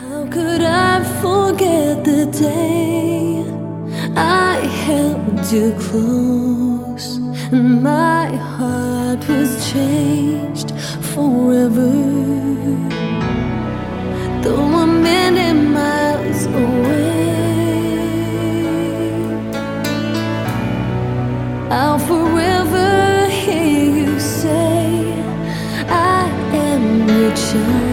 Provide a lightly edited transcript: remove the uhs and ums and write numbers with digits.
How could I forget the day I held you close and my heart was changed forever? Though I'm many miles away, I'll forever hear you say I am your child.